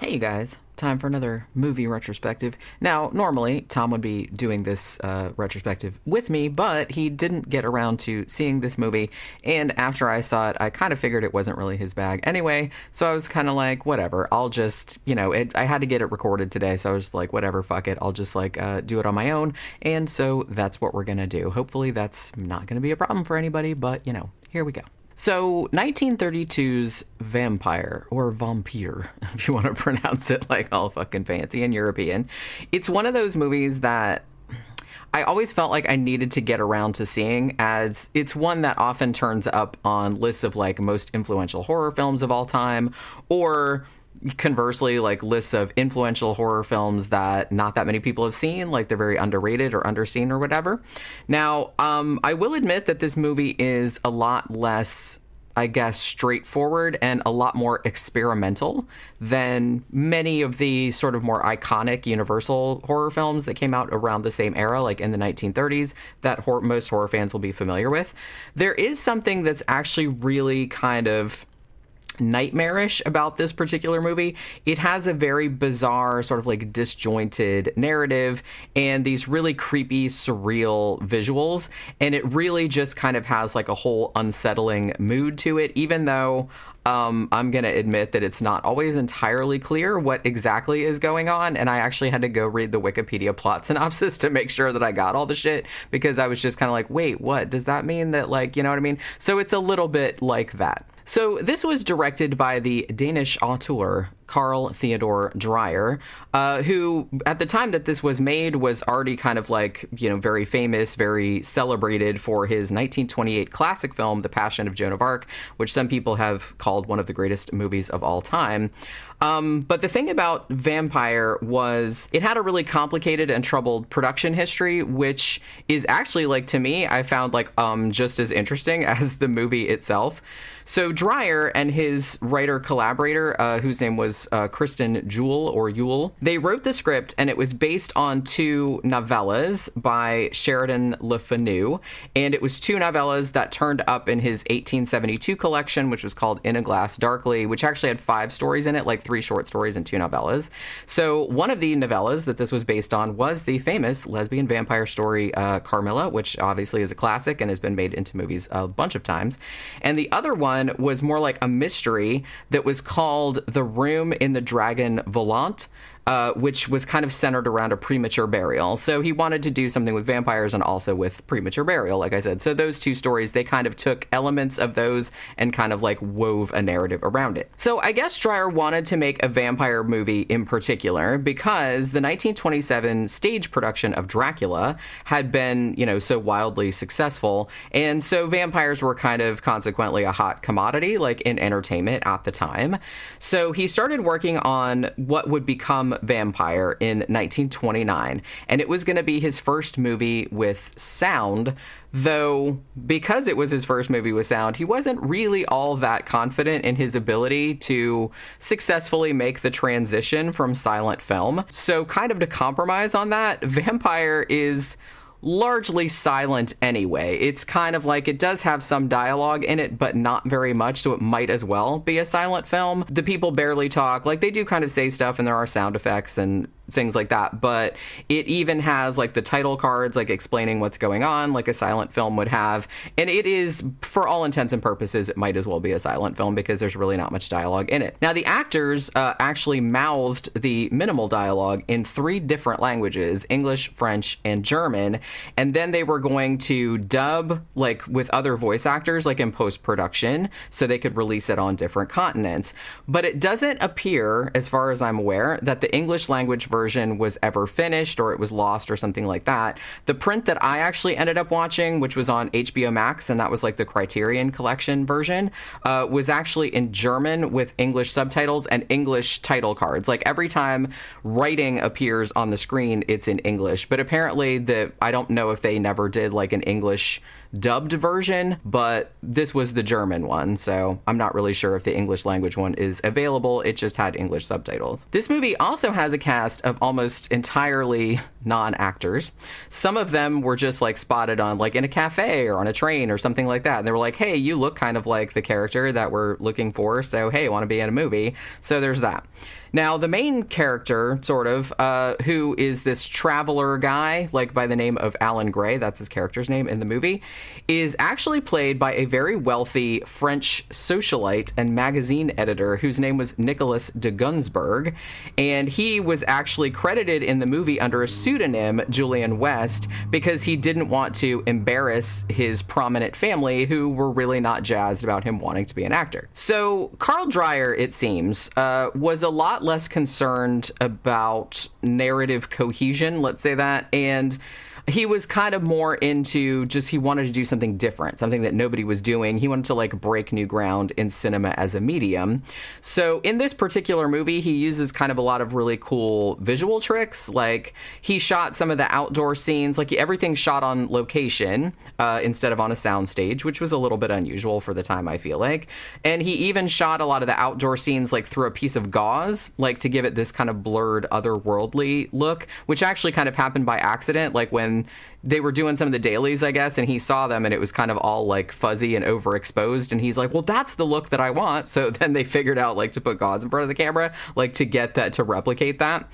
Hey you guys, time for another movie retrospective. Now, normally, Tom would be doing this retrospective with me, but he didn't get around to seeing this movie, and after I saw it, I kind of figured it wasn't really his bag anyway, so I was kind of like, whatever, I'll just, I had to get it recorded today, so I was like, whatever, fuck it, I'll just, do it on my own, and so that's what we're gonna do. Hopefully that's not gonna be a problem for anybody, but, here we go. So, 1932's Vampire, or Vampire, if you want to pronounce it like all fucking fancy and European, it's one of those movies that I always felt like I needed to get around to seeing, as it's one that often turns up on lists of, most influential horror films of all time, or conversely, lists of influential horror films that not that many people have seen, they're very underrated or underseen or whatever. Now, I will admit that this movie is a lot less, I guess, straightforward and a lot more experimental than many of the sort of more iconic Universal horror films that came out around the same era, in the 1930s, that most horror fans will be familiar with. There is something that's actually really kind of nightmarish about this particular movie. It has a very bizarre, sort of disjointed narrative and these really creepy, surreal visuals, and it really just kind of has a whole unsettling mood to it, even though I'm going to admit that it's not always entirely clear what exactly is going on, and I actually had to go read the Wikipedia plot synopsis to make sure that I got all the shit, because I was just kind of like, wait, what? Does that mean that, you know what I mean? So it's a little bit like that. So this was directed by the Danish auteur Carl Theodor Dreyer, who at the time that this was made was already kind of very famous, very celebrated for his 1928 classic film, The Passion of Joan of Arc, which some people have called one of the greatest movies of all time. But the thing about Vampire was it had a really complicated and troubled production history, which is actually, to me, I found just as interesting as the movie itself. So Dreyer and his writer collaborator, whose name was Kristen Yule, they wrote the script, and it was based on two novellas by Sheridan Le Fanu, and it was two novellas that turned up in his 1872 collection, which was called In a Glass Darkly, which actually had 5 stories in it, 3 short stories and 2 novellas. So one of the novellas that this was based on was the famous lesbian vampire story Carmilla, which obviously is a classic and has been made into movies a bunch of times. And the other one was more like a mystery that was called The Room in the Dragon Volant, which was kind of centered around a premature burial. So he wanted to do something with vampires and also with premature burial, like I said. So those 2 stories, they kind of took elements of those and kind of wove a narrative around it. So I guess Dreyer wanted to make a vampire movie in particular because the 1927 stage production of Dracula had been, so wildly successful. And so vampires were kind of consequently a hot commodity, in entertainment at the time. So he started working on what would become Vampire in 1929, and it was going to be his first movie with sound, though because it was his first movie with sound, he wasn't really all that confident in his ability to successfully make the transition from silent film. So kind of to compromise on that, Vampire is largely silent anyway. It's kind of it does have some dialogue in it, but not very much, so it might as well be a silent film. The people barely talk. They do kind of say stuff, and there are sound effects and things like that, but it even has the title cards explaining what's going on, a silent film would have, and it is, for all intents and purposes, it might as well be a silent film because there's really not much dialogue in it. Now, the actors actually mouthed the minimal dialogue in 3 different languages: English, French, and German, and then they were going to dub with other voice actors in post-production so they could release it on different continents. But it doesn't appear, as far as I'm aware, that the English language version was ever finished, or it was lost or something like that. The print that I actually ended up watching, which was on HBO Max, and that was the Criterion Collection version, was actually in German with English subtitles and English title cards. Every time writing appears on the screen, it's in English. But apparently I don't know if they never did an English dubbed version, but this was the German one, so I'm not really sure if the English language one is available. It just had English subtitles. This movie also has a cast of almost entirely non-actors. Some of them were just spotted on in a cafe or on a train or something like that, and they were like, hey, you look kind of like the character that we're looking for, so hey, want to be in a movie? So there's that. Now, the main character, sort of, who is this traveler guy, like by the name of Alan Gray, that's his character's name in the movie, is actually played by a very wealthy French socialite and magazine editor whose name was Nicolas de Gunsberg, and he was actually credited in the movie under a pseudonym, Julian West, because he didn't want to embarrass his prominent family, who were really not jazzed about him wanting to be an actor. So, Carl Dreyer, it seems, was a lot less concerned about narrative cohesion, let's say that, and he was kind of more into just, he wanted to do something different, something that nobody was doing. He wanted to like break new ground in cinema as a medium. So in this particular movie, he uses kind of a lot of really cool visual tricks. Like he shot some of the outdoor scenes, like everything shot on location instead of on a soundstage, which was a little bit unusual for the time, I feel like. And he even shot a lot of the outdoor scenes like through a piece of gauze, like to give it this kind of blurred, otherworldly look, which actually kind of happened by accident, like when they were doing some of the dailies, I guess, and he saw them and it was kind of all like fuzzy and overexposed, and he's like, well, that's the look that I want. So then they figured out like to put gauze in front of the camera, like to get that, to replicate that.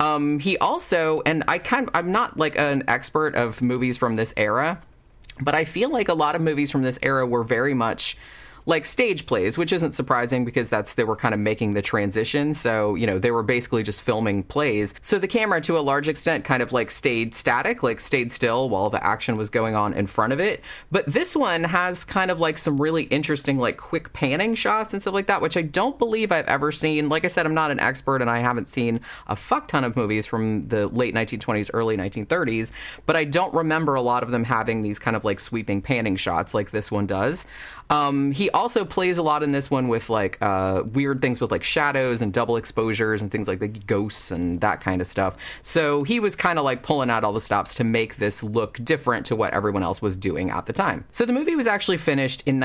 He also, and I'm not like an expert of movies from this era, but I feel like a lot of movies from this era were very much like stage plays, which isn't surprising because they were kind of making the transition. So, you know, they were basically just filming plays. So the camera, to a large extent, kind of like stayed static, like stayed still while the action was going on in front of it. But this one has kind of like some really interesting, like quick panning shots and stuff like that, which I don't believe I've ever seen. Like I said, I'm not an expert and I haven't seen a fuck ton of movies from the late 1920s, early 1930s, but I don't remember a lot of them having these kind of like sweeping panning shots like this one does. He also plays a lot in this one with like weird things with like shadows and double exposures and things like the ghosts and that kind of stuff. So he was kind of like pulling out all the stops to make this look different to what everyone else was doing at the time. So the movie was actually finished in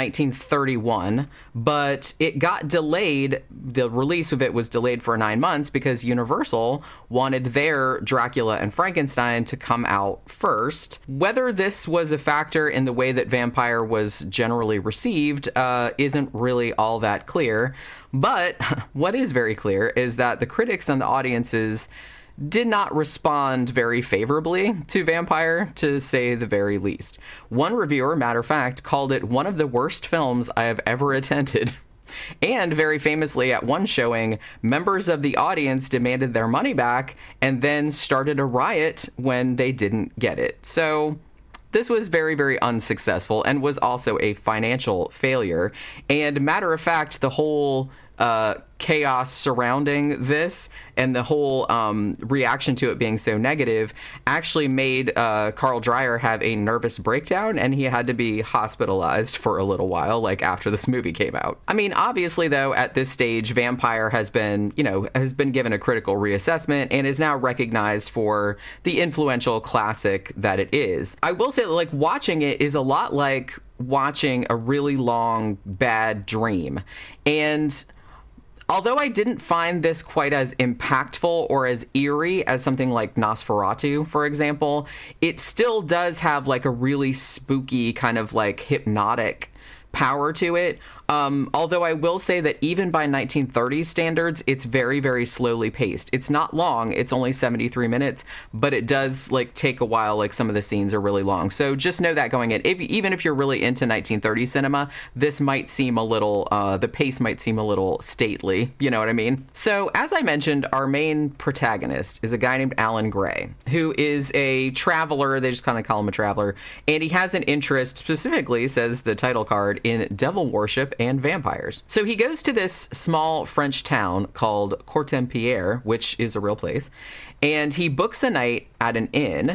1931, but it got delayed. The release of it was delayed for 9 months because Universal wanted their Dracula and Frankenstein to come out first. Whether this was a factor in the way that Vampire was generally received isn't really all that clear, but what is very clear is that the critics and the audiences did not respond very favorably to Vampire, to say the very least. One reviewer, matter of fact, called it one of the worst films I have ever attended. And very famously, at one showing, members of the audience demanded their money back and then started a riot when they didn't get it. So this was very, very unsuccessful and was also a financial failure. And matter of fact, the whole chaos surrounding this and the whole reaction to it being so negative actually made Carl Dreyer have a nervous breakdown, and he had to be hospitalized for a little while, like after this movie came out. I mean, obviously, though, at this stage, Vampire has been given a critical reassessment and is now recognized for the influential classic that it is. I will say that, like, watching it is a lot like watching a really long, bad dream. And although I didn't find this quite as impactful or as eerie as something like Nosferatu, for example, it still does have like a really spooky kind of like hypnotic power to it. Although I will say that even by 1930s standards, it's very, very slowly paced. It's not long. It's only 73 minutes, but it does like take a while. Like some of the scenes are really long. So just know that going in. Even if you're really into 1930s cinema, this might seem a little, the pace might seem a little stately. You know what I mean? So as I mentioned, our main protagonist is a guy named Alan Gray, who is a traveler. They just kind of call him a traveler. And he has an interest, specifically, says the title card, in devil worship and vampires. So he goes to this small French town called Courtempiere, which is a real place, and he books a night at an inn.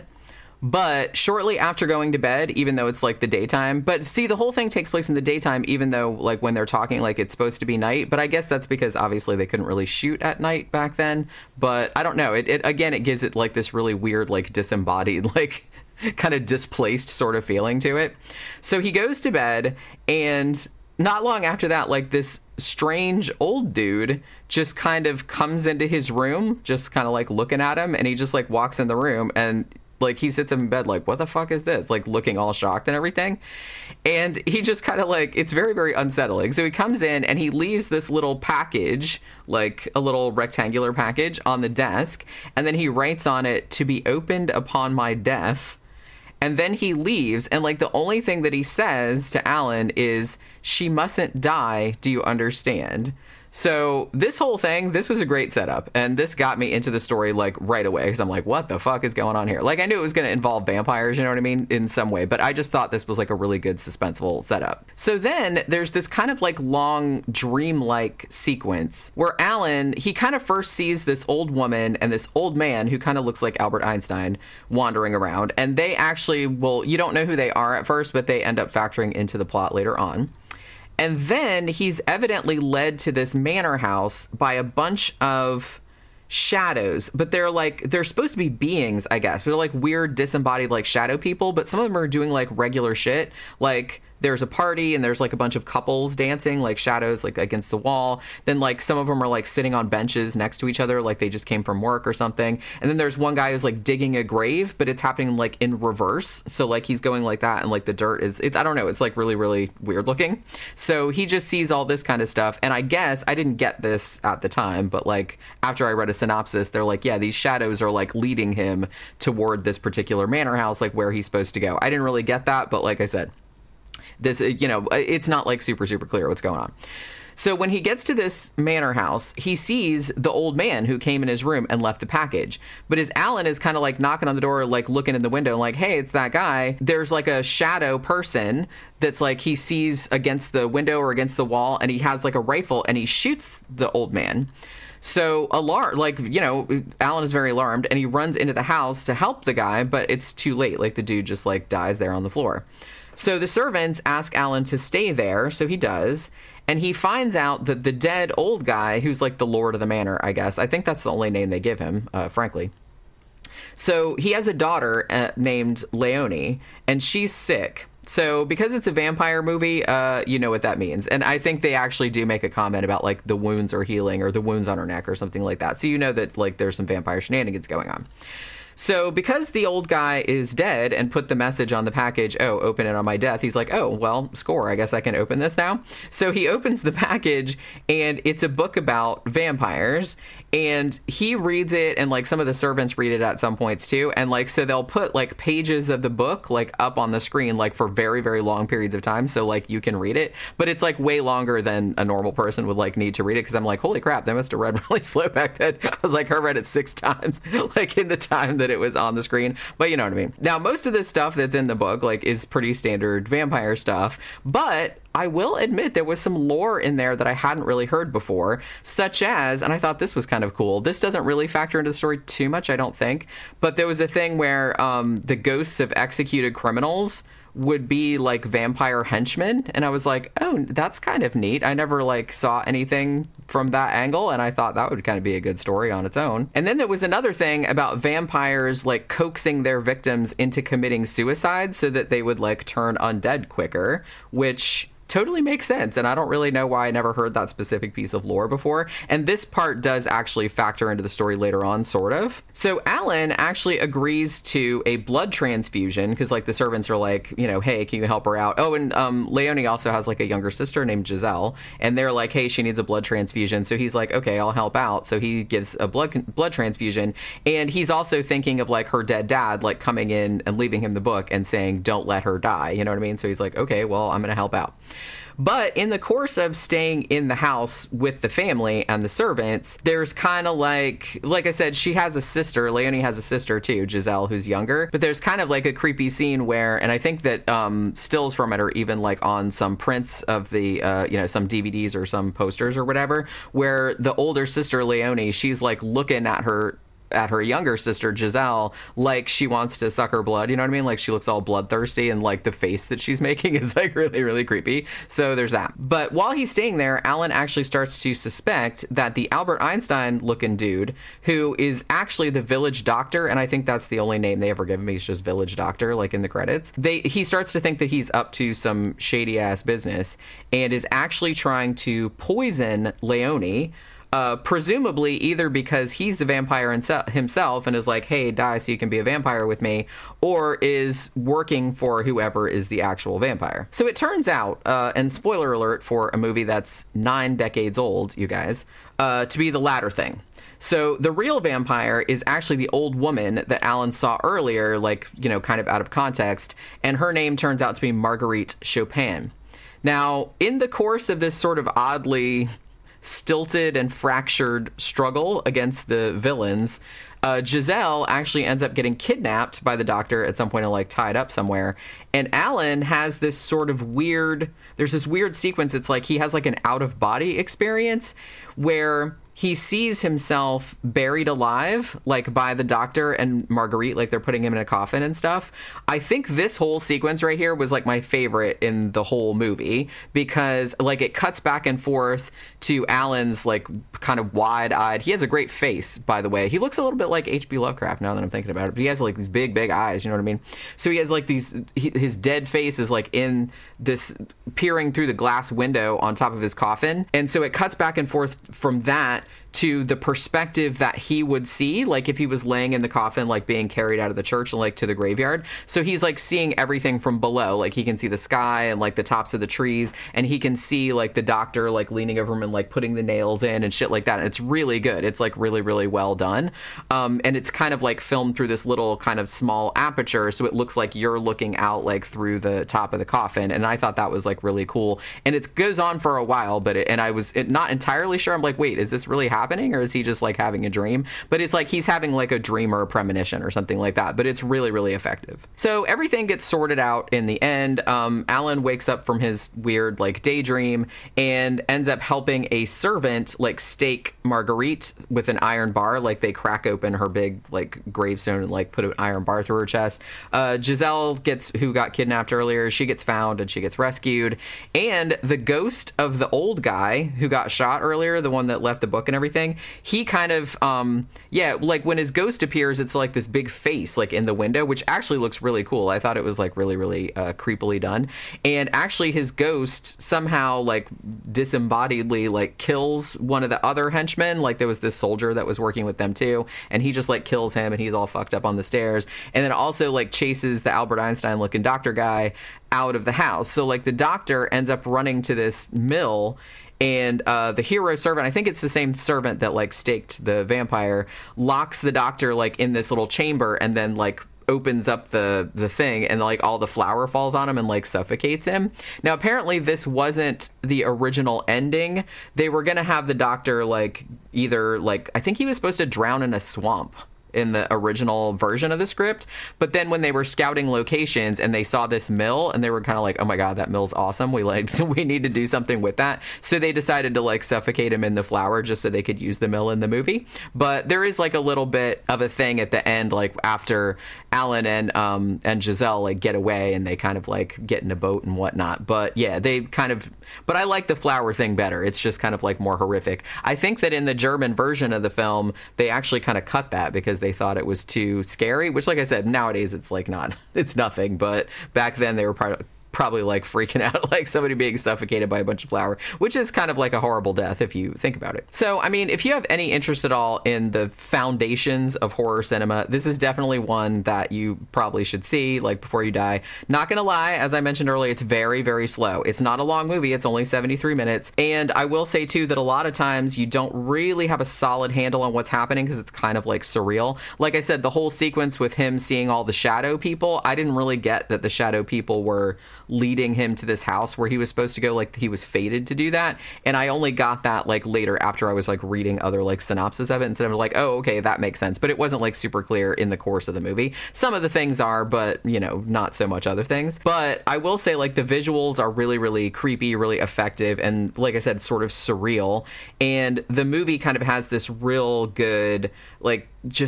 But shortly after going to bed, even though it's like the daytime, but see, the whole thing takes place in the daytime, even though like when they're talking, like it's supposed to be night. But I guess that's because obviously they couldn't really shoot at night back then. But I don't know. It gives it like this really weird, like disembodied, like kind of displaced sort of feeling to it. So he goes to bed, and not long after that, like this strange old dude just kind of comes into his room, just kind of like looking at him, and he just like walks in the room, and Like, he sits up in bed like, what the fuck is this? Like, looking all shocked and everything. And he just kind of like, it's very, very unsettling. So he comes in and he leaves this little package, like a little rectangular package on the desk. And then he writes on it, to be opened upon my death. And then he leaves. And like, the only thing that he says to Alan is, she mustn't die. Do you understand? So this whole thing, this was a great setup, and this got me into the story like right away, because I'm like, what the fuck is going on here? Like, I knew it was going to involve vampires, you know what I mean, in some way, but I just thought this was like a really good suspenseful setup. So then there's this kind of like long dream-like sequence where Alan, he kind of first sees this old woman and this old man who kind of looks like Albert Einstein wandering around, and they actually, well, you don't know who they are at first, but they end up factoring into the plot later on. And then he's evidently led to this manor house by a bunch of shadows, but they're supposed to be beings, I guess, but they're like weird disembodied like shadow people, but some of them are doing like regular shit. Like, there's a party and there's like a bunch of couples dancing, like shadows, like against the wall. Then like some of them are like sitting on benches next to each other, like they just came from work or something. And then there's one guy who's like digging a grave, but it's happening like in reverse. So like he's going like that, and like the dirt is, I don't know, it's like really, really weird looking. So he just sees all this kind of stuff. And I guess I didn't get this at the time, but like after I read a synopsis, they're like, yeah, these shadows are like leading him toward this particular manor house, like where he's supposed to go. I didn't really get that, but like I said, this, you know, it's not like super, super clear what's going on. So when he gets to this manor house, he sees the old man who came in his room and left the package. But as Alan is kind of like knocking on the door, like looking in the window, like, hey, it's that guy, there's like a shadow person that's like he sees against the window or against the wall, and he has like a rifle and he shoots the old man. So like, you know, Alan is very alarmed and he runs into the house to help the guy, but it's too late. Like, the dude just like dies there on the floor. So the servants ask Alan to stay there, so he does, and he finds out that the dead old guy, who's like the lord of the manor, I guess, I think that's the only name they give him, frankly. So he has a daughter named Leonie, and she's sick. So because it's a vampire movie, you know what that means. And I think they actually do make a comment about like the wounds are healing, or the wounds on her neck or something like that. So you know that like there's some vampire shenanigans going on. So because the old guy is dead and put the message on the package, oh, open it on my death, he's like, oh, well, score, I guess I can open this now. So he opens the package, and it's a book about vampires, and he reads it, and like some of the servants read it at some points too, and like so they'll put like pages of the book like up on the screen like for very, very long periods of time, so like you can read it, but it's like way longer than a normal person would like need to read it, because I'm like, holy crap, they must have read really slow back then. I was like, I read it 6 times like in the time that it was on the screen, but you know what I mean. Now, most of this stuff that's in the book like is pretty standard vampire stuff, but I will admit there was some lore in there that I hadn't really heard before, such as, and I thought this was kind of cool, this doesn't really factor into the story too much, I don't think, but there was a thing where the ghosts of executed criminals would be like vampire henchmen, and I was like, oh, that's kind of neat. I never like saw anything from that angle, and I thought that would kind of be a good story on its own. And then there was another thing about vampires like coaxing their victims into committing suicide so that they would like turn undead quicker, which totally makes sense, and I don't really know why I never heard that specific piece of lore before, and this part does actually factor into the story later on, sort of. So Alan actually agrees to a blood transfusion, because like the servants are like, you know, hey, can you help her out? Oh, and Leonie also has like a younger sister named Giselle, and they're like, hey, she needs a blood transfusion, so he's like, okay, I'll help out. So he gives a blood transfusion, and he's also thinking of like her dead dad like coming in and leaving him the book and saying, don't let her die, you know what I mean? So he's like, okay, well, I'm gonna help out. But in the course of staying in the house with the family and the servants, there's kind of like I said, she has a sister. Leonie has a sister too, Giselle, who's younger. But there's kind of like a creepy scene where, and I think that stills from it are even like on some prints of the, you know, some DVDs or some posters or whatever, where the older sister, Leonie, she's like looking at her younger sister Giselle like she wants to suck her blood, you know what I mean? Like she looks all bloodthirsty, and like the face that she's making is like really, really creepy. So there's that. But while he's staying there, Alan actually starts to suspect that the Albert Einstein looking dude, who is actually the village doctor, and I think that's the only name they ever give him, he's just village doctor like in the credits, he starts to think that he's up to some shady ass business and is actually trying to poison Leonie presumably either because he's the vampire himself and is like, hey, die so you can be a vampire with me, or is working for whoever is the actual vampire. So it turns out, and spoiler alert for a movie that's 9 decades old, you guys, to be the latter thing. So the real vampire is actually the old woman that Alan saw earlier, like, you know, kind of out of context, and her name turns out to be Marguerite Chopin. Now, in the course of this sort of oddly stilted and fractured struggle against the villains, Giselle actually ends up getting kidnapped by the doctor at some point and like tied up somewhere. And Alan has this sort of weird, there's this weird sequence. It's like he has like an out of body experience where he sees himself buried alive, like by the doctor and Marguerite, like they're putting him in a coffin and stuff. I think this whole sequence right here was like my favorite in the whole movie because like it cuts back and forth to Alan's like kind of wide-eyed. He has a great face, by the way. He looks a little bit like H.P. Lovecraft now that I'm thinking about it, but he has like these big eyes, you know what I mean? So he has like these, his dead face is like in this, peering through the glass window on top of his coffin. And so it cuts back and forth from that to the perspective that he would see, like if he was laying in the coffin, like being carried out of the church and like to the graveyard. So he's like seeing everything from below, like he can see the sky and like the tops of the trees, and he can see like the doctor like leaning over him and like putting the nails in and shit like that. And it's really good. It's like really, really well done. And it's kind of like filmed through this little kind of small aperture, so it looks like you're looking out like through the top of the coffin. And I thought that was like really cool. And it goes on for a while, but I was not entirely sure. I'm like, wait, is this really happening, or is he just like having a dream? But it's like he's having like a dream or a premonition or something like that. But it's really, really effective. So everything gets sorted out in the end. Alan wakes up from his weird like daydream and ends up helping a servant like stake Marguerite with an iron bar. Like they crack open her big like gravestone and like put an iron bar through her chest. Giselle who got kidnapped earlier, she gets found and she gets rescued. And the ghost of the old guy who got shot earlier, the one that left the book and everything, he kind of like when his ghost appears, it's like this big face like in the window, which actually looks really cool. I thought it was like really, really creepily done. And actually his ghost somehow like disembodiedly like kills one of the other henchmen. Like there was this soldier that was working with them too, and he just like kills him and he's all fucked up on the stairs, and then also like chases the Albert Einstein looking doctor guy out of the house. So like the doctor ends up running to this mill, and the hero servant, I think it's the same servant that like staked the vampire, locks the doctor like in this little chamber and then like opens up the thing, and like all the flour falls on him and like suffocates him. Now apparently this wasn't the original ending. They were gonna have the doctor like either like, I think he was supposed to drown in a swamp in the original version of the script, but then when they were scouting locations and they saw this mill, and they were kind of like, oh my god, that mill's awesome, we need to do something with that, so they decided to like suffocate him in the flour just so they could use the mill in the movie. But there is like a little bit of a thing at the end, like after Alan and Giselle like get away and they kind of like get in a boat and whatnot. But yeah, but I like the flour thing better. It's just kind of like more horrific. I think that in the German version of the film they actually kind of cut that because they thought it was too scary, which like I said, nowadays it's like it's nothing, but back then they were probably like freaking out, like somebody being suffocated by a bunch of flour, which is kind of like a horrible death if you think about it. So, I mean, if you have any interest at all in the foundations of horror cinema, this is definitely one that you probably should see, like before you die. Not gonna lie, as I mentioned earlier, it's very, very slow. It's not a long movie. It's only 73 minutes. And I will say too that a lot of times you don't really have a solid handle on what's happening because it's kind of like surreal. Like I said, the whole sequence with him seeing all the shadow people, I didn't really get that the shadow people were leading him to this house where he was supposed to go, like he was fated to do that. And I only got that like later after I was like reading other like synopsis of it, instead of like, oh, okay, that makes sense. But it wasn't like super clear in the course of the movie. Some of the things are, but you know, not so much other things. But I will say like the visuals are really, really creepy, really effective, and like I said, sort of surreal. And the movie kind of has this real good, like just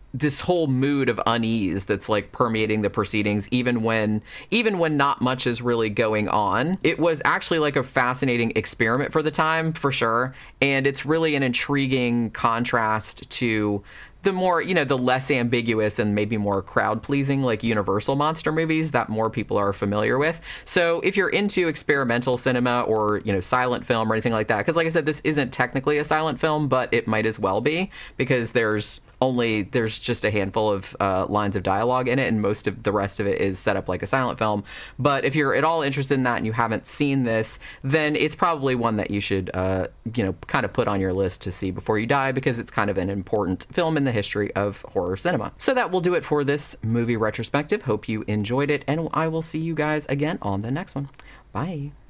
this whole mood of unease that's like permeating the proceedings, even when not much is really going on. It was actually like a fascinating experiment for the time, for sure, and it's really an intriguing contrast to the more, the less ambiguous and maybe more crowd-pleasing, like Universal monster movies that more people are familiar with. So if you're into experimental cinema or, silent film or anything like that, because like I said, this isn't technically a silent film, but it might as well be, because there's just a handful of lines of dialogue in it, and most of the rest of it is set up like a silent film. But if you're at all interested in that and you haven't seen this, then it's probably one that you should, kind of put on your list to see before you die, because it's kind of an important film in the history of horror cinema. So that will do it for this movie retrospective. Hope you enjoyed it, and I will see you guys again on the next one. Bye.